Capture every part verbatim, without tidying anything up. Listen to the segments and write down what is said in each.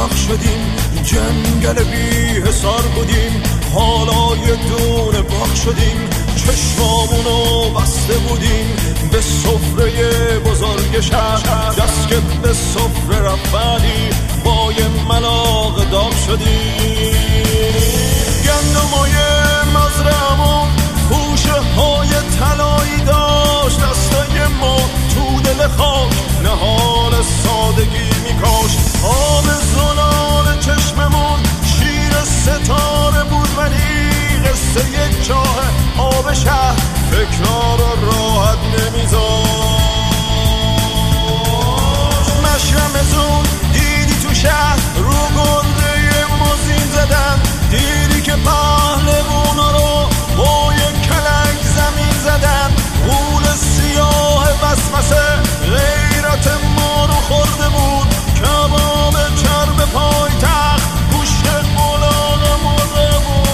غرق شدیم، جنگل بی حصار بودیم، حالا یه دونه باغ شدیم، چشمامونو بسته بودیم به سفره بزرگ شهر، دست که به سفره رفتنی با یه ملاق داغ شدیم. گندمای مزرعمون خوشه های طلایی داشت، دستای ما تو دل خاک نهال سادگی میکاشت. آب زلال چشممون شیر ستاره بود، ولی قصه یک چاه آب شهر فکرها رو راحت نمیذاشت. مشرمزون دیدی تو شهر رو گنده موزین زدن، دیدی که پهلوانا رو با یک کلنگ زمین زدن، غول سیاه وسوسه غیرت ما رو خورده بود، کباب چرب پای تخت گوشت الاغ مرده بود.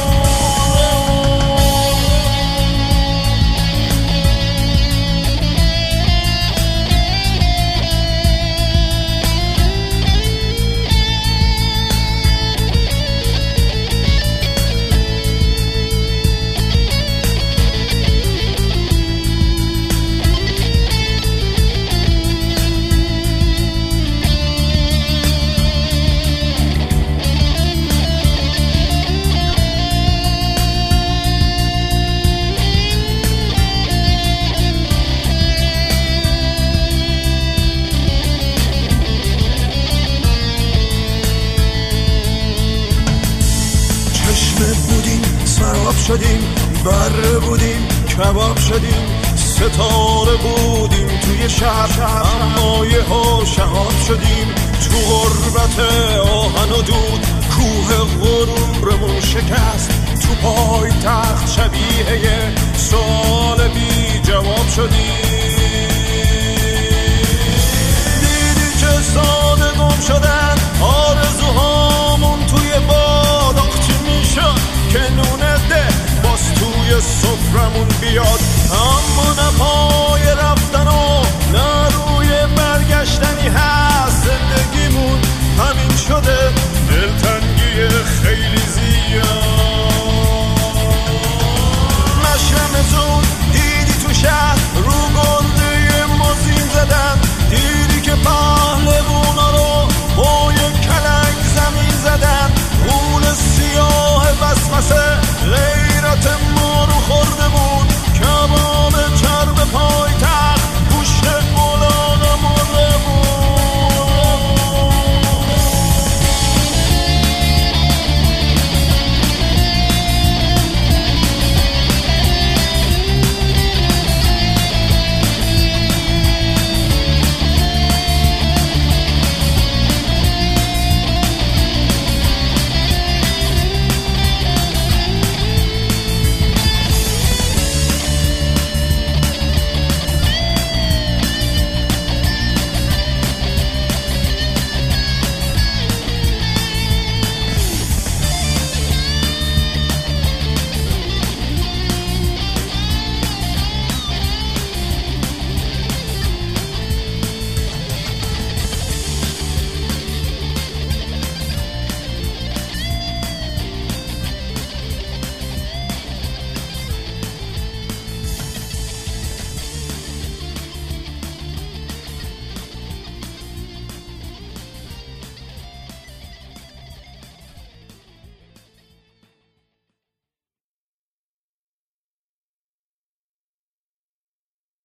شدیم، بره بودیم، کباب شدیم، ستاره بودیم توی شهر، اما یه ها شهاب شدیم تو غربت آهن و دود. کوه غرورمون شکست، تو پای تخت شبیه یه سوال بی جواب شدیم. دیدی که ساده گم شدن آرزوهامون توی باداق چی میشد که نونه ده باز توی سفرمون بیاد، اما